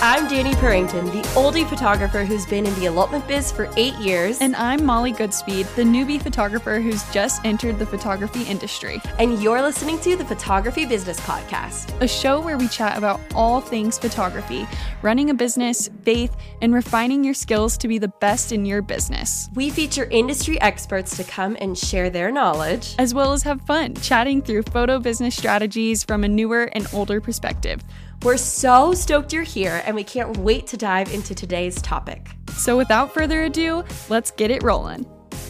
I'm Danny Purrington, the oldie photographer who's been in the elopement biz for 8 years. And I'm Molly Goodspeed, the newbie photographer who's just entered the photography industry. And you're listening to the Photography Business Podcast, a show where we chat about all things photography, running a business, faith, and refining your skills to be the best in your business. We feature industry experts to come and share their knowledge, as well as have fun chatting through photo business strategies from a newer and older perspective. We're so stoked you're here, and we can't wait to dive into today's topic. So without further ado, let's get it rolling.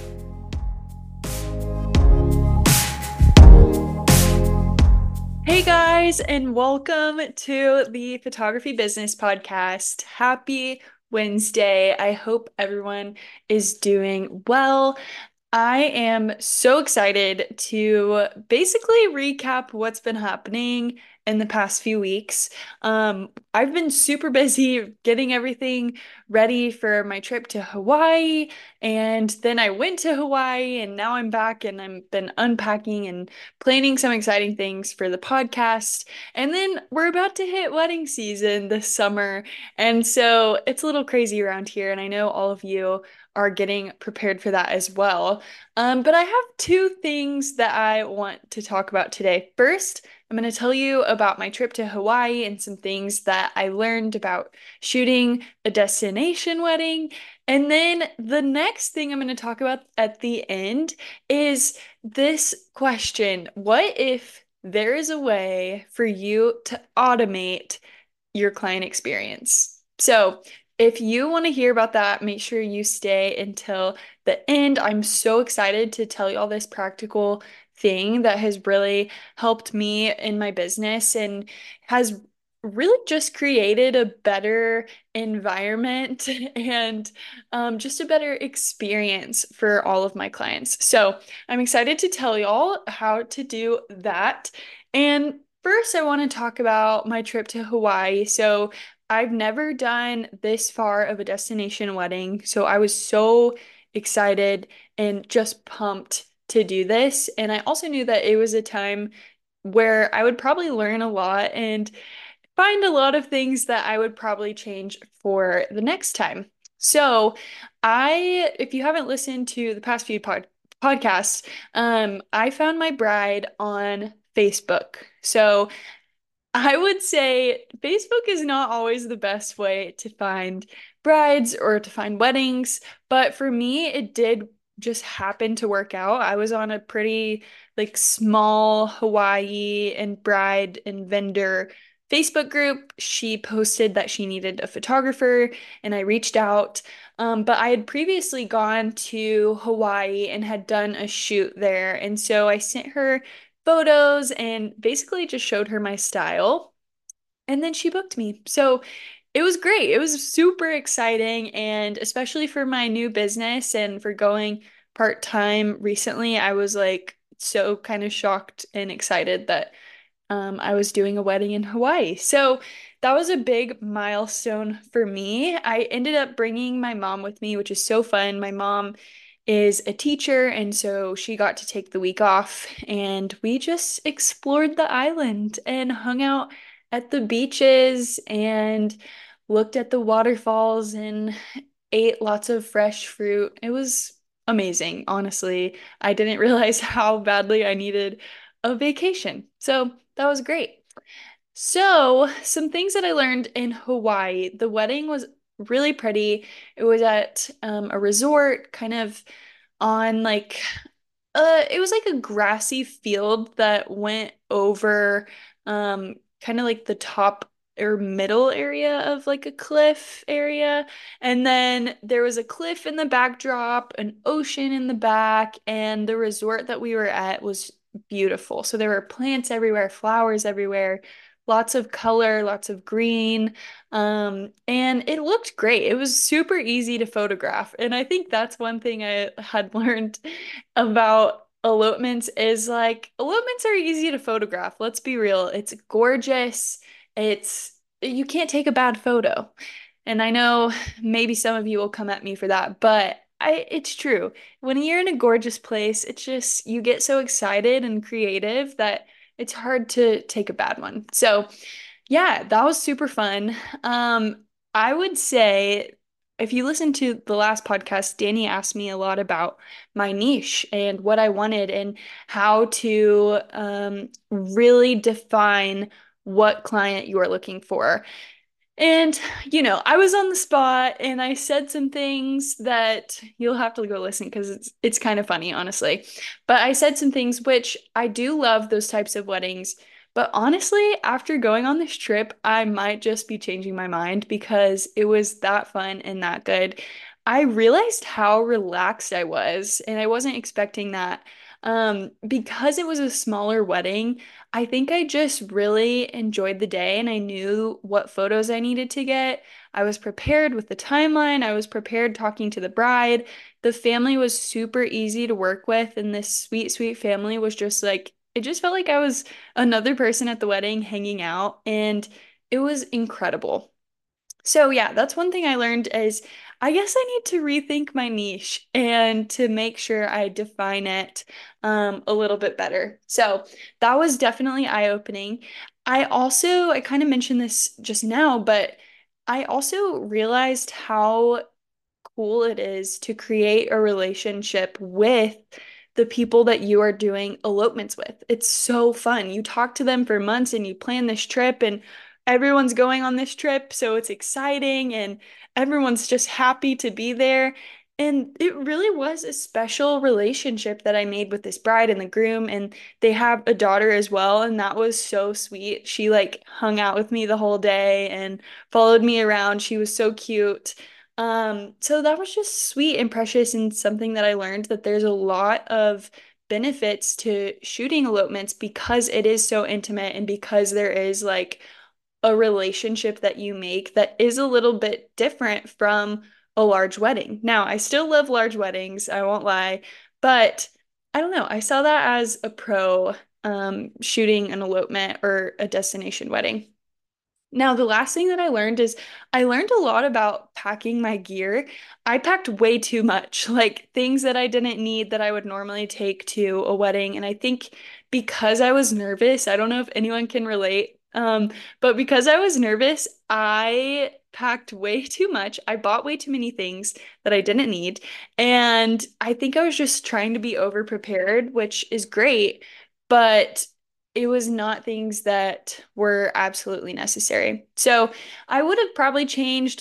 Hey guys, and welcome to the Photography Business Podcast. Happy Wednesday. I hope everyone is doing well. I am so excited to basically recap what's been happening in the past few weeks. I've been super busy getting everything ready for my trip to Hawaii, and then I went to Hawaii, and now I'm back and I've been unpacking and planning some exciting things for the podcast. And then we're about to hit wedding season this summer, and so it's a little crazy around here, and I know all of you are getting prepared for that as well. But I have two things that I want to talk about today. First, I'm going to tell you about my trip to Hawaii and some things that I learned about shooting a destination wedding. And then the next thing I'm going to talk about at the end is this question: what if there is a way for you to automate your client experience? So if you want to hear about that, make sure you stay until the end. I'm so excited to tell you all this practical thing that has really helped me in my business and has really just created a better environment and just a better experience for all of my clients. So I'm excited to tell y'all how to do that. And first, I want to talk about my trip to Hawaii. So I've never done this far of a destination wedding, so I was so excited and just pumped to do this. And I also knew that it was a time where I would probably learn a lot and find a lot of things that I would probably change for the next time. So if you haven't listened to the past few podcasts, I found my bride on Facebook. So I would say Facebook is not always the best way to find brides or to find weddings, but for me, it did just happen to work out. I was on a pretty small Hawaii and bride and vendor Facebook group. She posted that she needed a photographer, and I reached out. But I had previously gone to Hawaii and had done a shoot there, and so I sent her photos and basically just showed her my style. And then she booked me. So it was great. It was super exciting. And especially for my new business and for going part-time recently, I was so kind of shocked and excited that I was doing a wedding in Hawaii. So that was a big milestone for me. I ended up bringing my mom with me, which is so fun. My mom is a teacher, and so she got to take the week off, and we just explored the island and hung out at the beaches and looked at the waterfalls and ate lots of fresh fruit. It was amazing, honestly. I didn't realize how badly I needed a vacation. So that was great. So, some things that I learned in Hawaii. The wedding was really pretty. It was at a resort, kind of on it was like a grassy field that went over kind of like the top or middle area of like a cliff area. And then there was a cliff in the backdrop, an ocean in the back, and the resort that we were at was beautiful. So there were plants everywhere, flowers everywhere, lots of color, lots of green. And it looked great. It was super easy to photograph. And I think that's one thing I had learned about elopements is elopements are easy to photograph. Let's be real. It's gorgeous. You can't take a bad photo. And I know maybe some of you will come at me for that, but it's true. When you're in a gorgeous place, it's just, you get so excited and creative that it's hard to take a bad one. So yeah, that was super fun. I would say if you listen to the last podcast, Danny asked me a lot about my niche and what I wanted and how to really define what client you are looking for. And, I was on the spot and I said some things that you'll have to go listen because it's kind of funny, honestly. But I said some things which I do love those types of weddings. But honestly, after going on this trip, I might just be changing my mind because it was that fun and that good. I realized how relaxed I was, and I wasn't expecting that. Because it was a smaller wedding, I think I just really enjoyed the day and I knew what photos I needed to get. I was prepared with the timeline. I was prepared talking to the bride. The family was super easy to work with, and this sweet, sweet family was just like, it just felt like I was another person at the wedding hanging out, and it was incredible. So yeah, that's one thing I learned is I guess I need to rethink my niche and to make sure I define it a little bit better. So that was definitely eye-opening. I kind of mentioned this just now, but I also realized how cool it is to create a relationship with the people that you are doing elopements with. It's so fun. You talk to them for months and you plan this trip, and everyone's going on this trip, so it's exciting and everyone's just happy to be there. And it really was a special relationship that I made with this bride and the groom, and they have a daughter as well, and that was so sweet. She like hung out with me the whole day and followed me around. She was so cute. So that was just sweet and precious and something that I learned that there's a lot of benefits to shooting elopements because it is so intimate and because there is like a relationship that you make that is a little bit different from a large wedding. Now, I still love large weddings, I won't lie, but I don't know. I saw that as a pro shooting an elopement or a destination wedding. Now, the last thing that I learned is I learned a lot about packing my gear. I packed way too much, like things that I didn't need that I would normally take to a wedding. And I think because I was nervous, I don't know if anyone can relate, but because I was nervous, I packed way too much. I bought way too many things that I didn't need. And I think I was just trying to be over prepared, which is great. But it was not things that were absolutely necessary. So I would have probably changed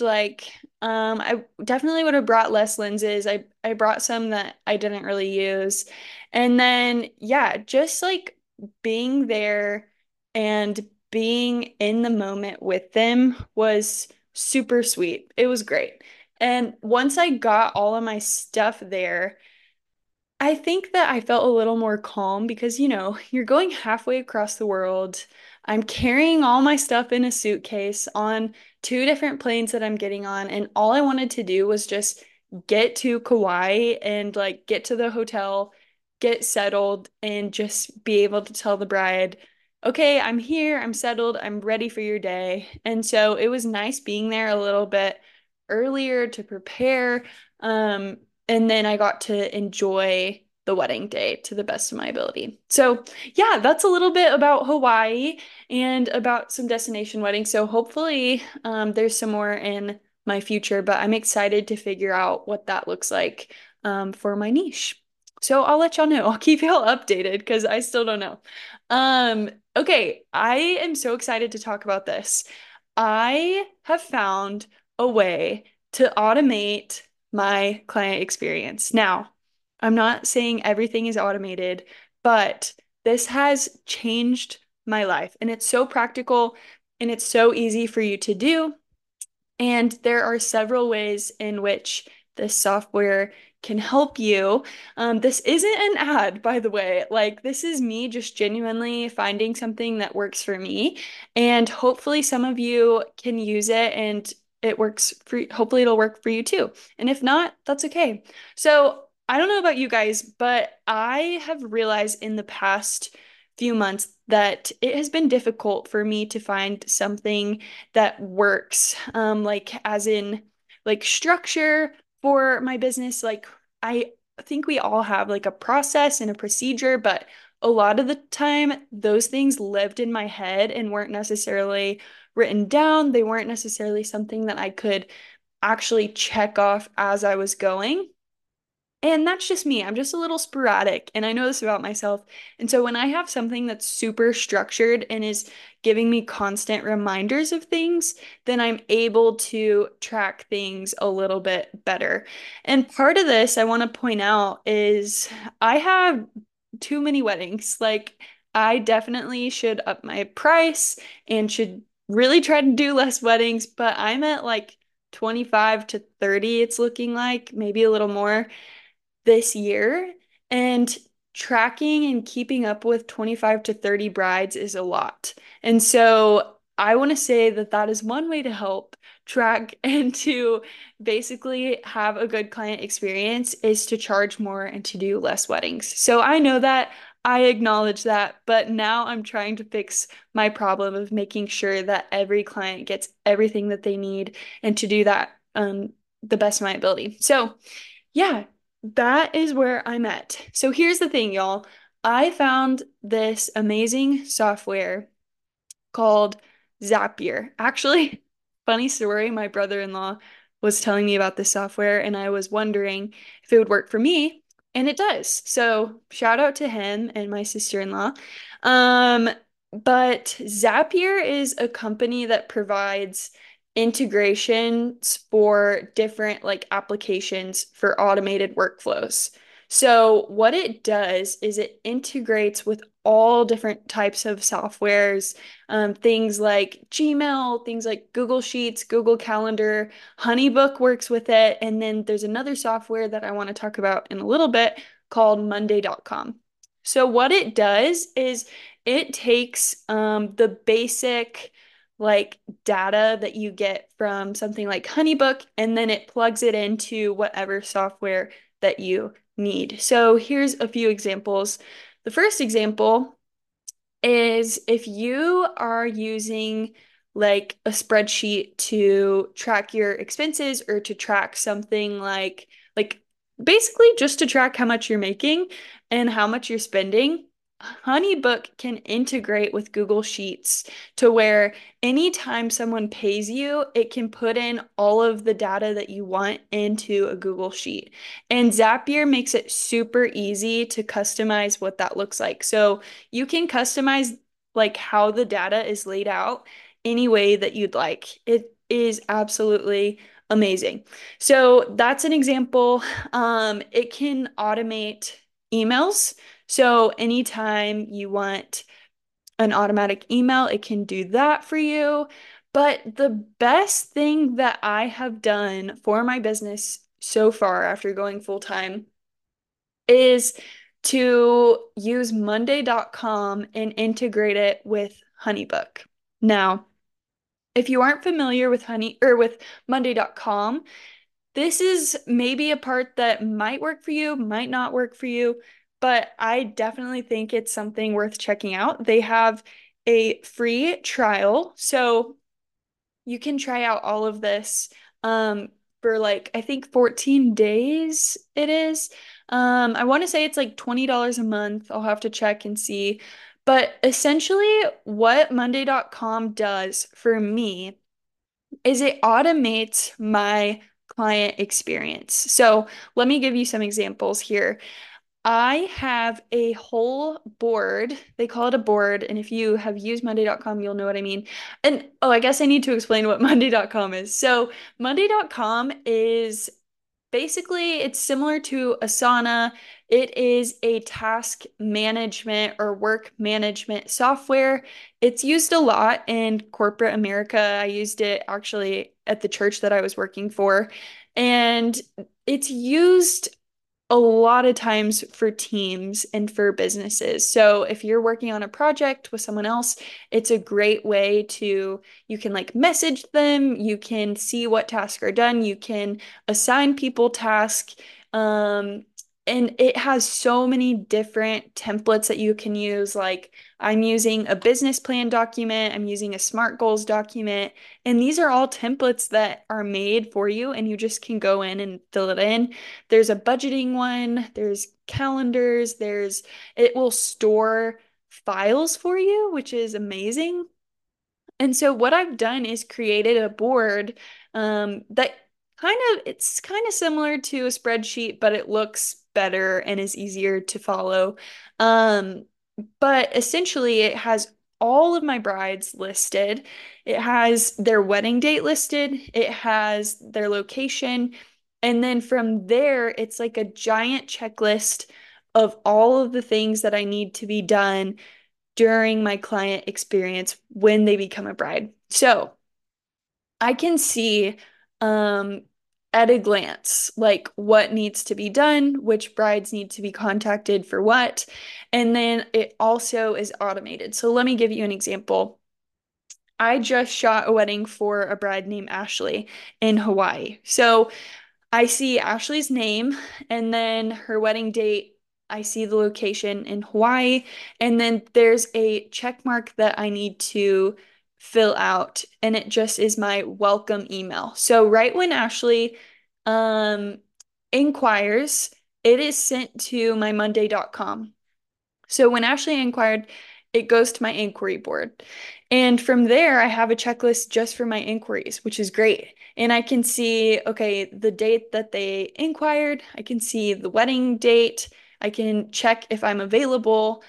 I definitely would have brought less lenses. I brought some that I didn't really use. And then yeah, just like being there and being in the moment with them was super sweet. It was great. And once I got all of my stuff there, I think that I felt a little more calm because, you're going halfway across the world. I'm carrying all my stuff in a suitcase on two different planes that I'm getting on, and all I wanted to do was just get to Kauai and like get to the hotel, get settled, and just be able to tell the bride, okay, I'm here, I'm settled, I'm ready for your day. And so it was nice being there a little bit earlier to prepare. Um, and then I got to enjoy the wedding day to the best of my ability. So, yeah, that's a little bit about Hawaii and about some destination weddings. So, hopefully, there's some more in my future, but I'm excited to figure out what that looks like for my niche. So, I'll let y'all know. I'll keep y'all updated because I still don't know. Okay, I am so excited to talk about this. I have found a way to automate my client experience. Now, I'm not saying everything is automated, but this has changed my life and it's so practical and it's so easy for you to do. And there are several ways in which this software can help you. This isn't an ad, by the way. Like, this is me just genuinely finding something that works for me. And hopefully, some of you can use it and it works for, hopefully, it'll work for you too. And if not, that's okay. So, I don't know about you guys, but I have realized in the past few months that it has been difficult for me to find something that works, like as in like structure for my business. Like I think we all have like a process and a procedure, but a lot of the time those things lived in my head and weren't necessarily written down. They weren't necessarily something that I could actually check off as I was going. And that's just me. I'm just a little sporadic, and I know this about myself. And so when I have something that's super structured and is giving me constant reminders of things, then I'm able to track things a little bit better. And part of this I want to point out is I have too many weddings. Like, I definitely should up my price and should really try to do less weddings, but I'm at like 25 to 30, it's looking like, maybe a little more this year, and tracking and keeping up with 25 to 30 brides is a lot. And so I want to say that that is one way to help track and to basically have a good client experience is to charge more and to do less weddings. So I know that, I acknowledge that, but now I'm trying to fix my problem of making sure that every client gets everything that they need and to do that the best of my ability. So yeah, that is where I'm at. So here's the thing, y'all. I found this amazing software called Zapier. Actually, funny story, my brother-in-law was telling me about this software and I was wondering if it would work for me, and it does. So shout out to him and my sister-in-law. Um, but Zapier is a company that provides integrations for different like applications for automated workflows. So what it does is it integrates with all different types of softwares, things like Gmail, things like Google Sheets, Google Calendar, HoneyBook works with it. And then there's another software that I want to talk about in a little bit called Monday.com. So, what it does is it takes the basic like data that you get from something like HoneyBook and then it plugs it into whatever software that you need. So, here's a few examples. The first example is if you are using like a spreadsheet to track your expenses or to track something like basically just to track how much you're making and how much you're spending. HoneyBook can integrate with Google Sheets to where anytime someone pays you, it can put in all of the data that you want into a Google Sheet. And Zapier makes it super easy to customize what that looks like. So you can customize like how the data is laid out any way that you'd like. It is absolutely amazing. So that's an example. It can automate emails. So anytime you want an automatic email, it can do that for you. But the best thing that I have done for my business so far after going full time is to use Monday.com and integrate it with HoneyBook. Now, if you aren't familiar with Honey or with Monday.com, this is maybe a part that might work for you, might not work for you, but I definitely think it's something worth checking out. They have a free trial, so you can try out all of this for like I think 14 days it is. I want to say it's like $20 a month. I'll have to check and see. But essentially what Monday.com does for me is it automates my client experience. So let me give you some examples here. I have a whole board. They call it a board. And if you have used Monday.com, you'll know what I mean. And oh, I guess I need to explain what Monday.com is. So, Monday.com is basically it's similar to Asana. It is a task management or work management software. It's used a lot in corporate America. I used it actually at the church that I was working for. And it's used a lot of times for teams and for businesses. So if you're working on a project with someone else, it's a great way to, you can like message them, you can see what tasks are done, you can assign people tasks. And it has so many different templates that you can use. Like I'm using a business plan document, I'm using a SMART goals document, and these are all templates that are made for you, and you just can go in and fill it in. There's a budgeting one, there's calendars, it will store files for you, which is amazing. And so what I've done is created a board that it's kind of similar to a spreadsheet, but it looks better and is easier to follow. Um, but essentially, it has all of my brides listed. It has their wedding date listed. It has their location. And then from there, it's like a giant checklist of all of the things that I need to be done during my client experience when they become a bride. So I can see um, at a glance like what needs to be done, which brides need to be contacted for what, and then it also is automated. So let me give you an example. I just shot a wedding for a bride named Ashley in Hawaii. So I see Ashley's name and then her wedding date. I see the location in Hawaii. And then there's a check mark that I need to fill out. And it just is my welcome email. So right when Ashley um, inquires, it is sent to my Monday.com. So when Ashley inquired, it goes to my inquiry board. And from there, I have a checklist just for my inquiries, which is great. And I can see, okay, the date that they inquired, I can see the wedding date, I can check if I'm available.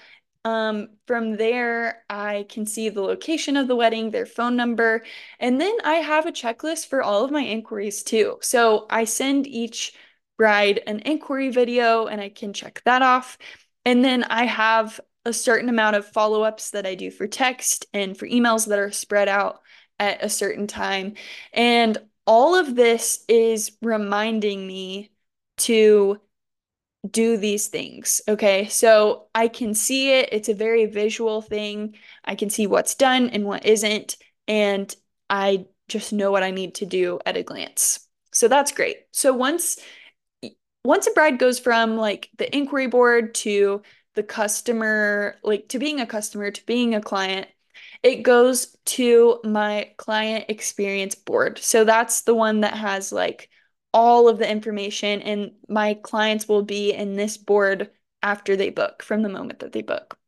From there, I can see the location of the wedding, their phone number, and then I have a checklist for all of my inquiries too. So I send each bride an inquiry video and I can check that off. And then I have a certain amount of follow-ups that I do for text and for emails that are spread out at a certain time. And all of this is reminding me to do these things. Okay. So I can see it. It's a very visual thing. I can see what's done and what isn't. And I just know what I need to do at a glance. So that's great. So once a bride goes from like the inquiry board to the customer, like to being a customer to being a client, it goes to my client experience board. So that's the one that has like all of the information, and my clients will be in this board after they book, from the moment that they book.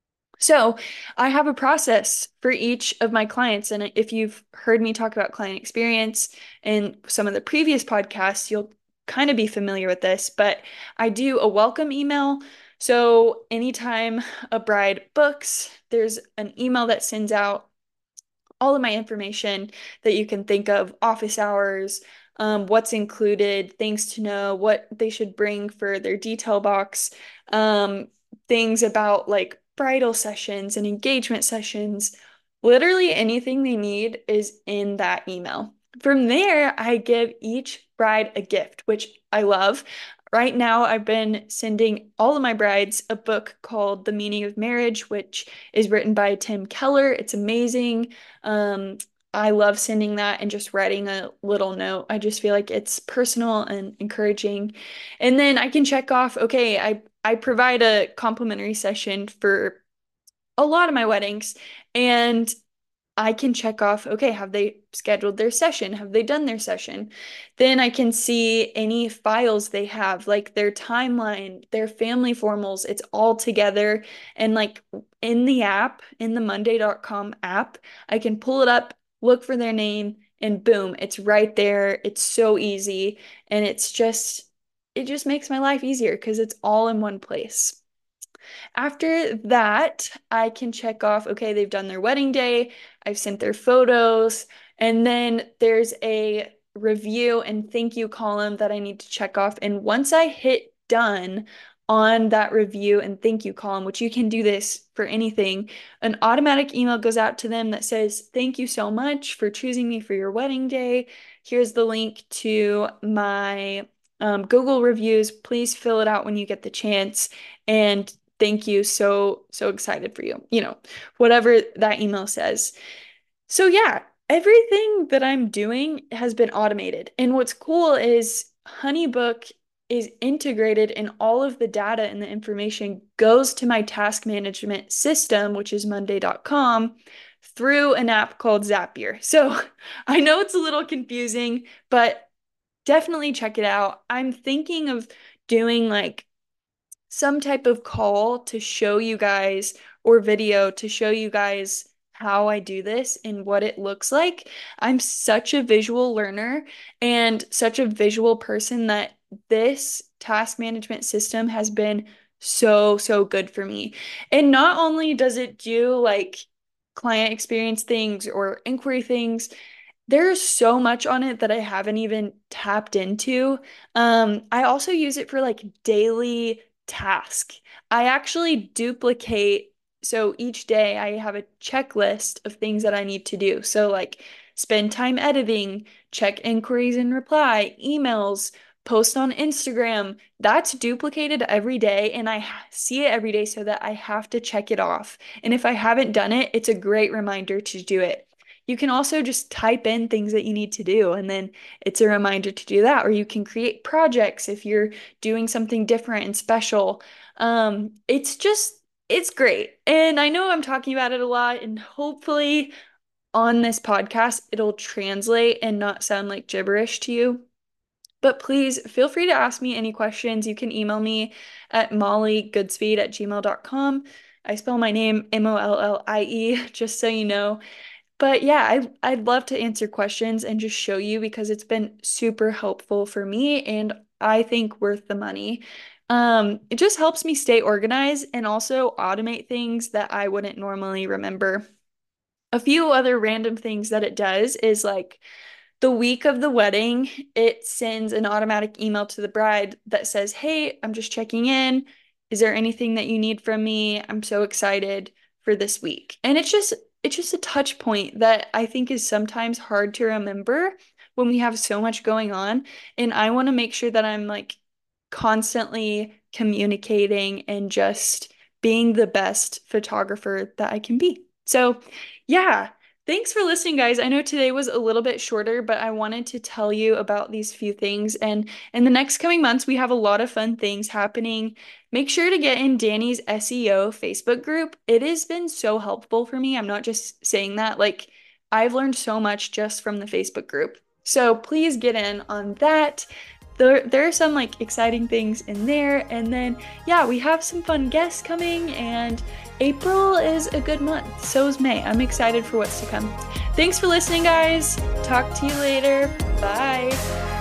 So I have a process for each of my clients. And if you've heard me talk about client experience in some of the previous podcasts, you'll kind of be familiar with this, but I do a welcome email. So anytime a bride books, there's an email that sends out all of my information that you can think of, office hours, what's included, things to know, what they should bring for their detail box, um, things about like bridal sessions and engagement sessions. Literally anything they need is in that email. From there, I give each bride a gift, which I love. Right now, I've been sending all of my brides a book called The Meaning of Marriage, which is written by Tim Keller. It's amazing. Um, I love sending that and just writing a little note. I just feel like it's personal and encouraging. And then I can check off, okay, I provide a complimentary session for a lot of my weddings, and I can check off, okay, have they scheduled their session? Have they done their session? Then I can see any files they have, like their timeline, their family formals. It's all together. And like in the app, in the Monday.com app, I can pull it up, look for their name, and boom, it's right there. It's so easy. And it just makes my life easier because it's all in one place. After that, I can check off, okay, they've done their wedding day, I've sent their photos, and then there's a review and thank you column that I need to check off. And once I hit done on that review and thank you column, which you can do this for anything, an automatic email goes out to them that says, thank you so much for choosing me for your wedding day. Here's the link to my Google reviews. Please fill it out when you get the chance. And thank you. So excited for you. Whatever that email says. So yeah, everything that I'm doing has been automated. And what's cool is HoneyBook is integrated, and all of the data and the information goes to my task management system, which is Monday.com, through an app called Zapier. So I know it's a little confusing, but definitely check it out. I'm thinking of doing like some type of call to show you guys, or video to show you guys how I do this and what it looks like. I'm such a visual learner and such a visual person that this task management system has been so, so good for me. And not only does it do like client experience things or inquiry things, there's so much on it that I haven't even tapped into. I also use it for like daily task. I actually duplicate, so each day I have a checklist of things that I need to do. So like spend time editing, check inquiries and reply, emails, post on Instagram. That's duplicated every day and see it every day so that I have to check it off. And if I haven't done it, it's a great reminder to do it. You can also just type in things that you need to do, and then it's a reminder to do that. Or you can create projects if you're doing something different and special. It's great. And I know I'm talking about it a lot, and hopefully on this podcast, it'll translate and not sound like gibberish to you. But please feel free to ask me any questions. You can email me at mollygoodspeed@gmail.com. I spell my name Mollie, just so you know. But yeah, I'd love to answer questions and just show you because it's been super helpful for me and I think worth the money. It just helps me stay organized and also automate things that I wouldn't normally remember. A few other random things that it does is like the week of the wedding, it sends an automatic email to the bride that says, "Hey, I'm just checking in. Is there anything that you need from me? I'm so excited for this week." And it's just a touch point that I think is sometimes hard to remember when we have so much going on. And I want to make sure that I'm like constantly communicating and just being the best photographer that I can be. So, yeah. Thanks for listening, guys. I know today was a little bit shorter, but I wanted to tell you about these few things. And in the next coming months, we have a lot of fun things happening. Make sure to get in Danny's SEO Facebook group. It has been so helpful for me. I'm not just saying that. Like, I've learned so much just from the Facebook group. So please get in on that. There are some like exciting things in there. And then, yeah, we have some fun guests coming, and April is a good month. So is May. I'm excited for what's to come. Thanks for listening, guys. Talk to you later. Bye.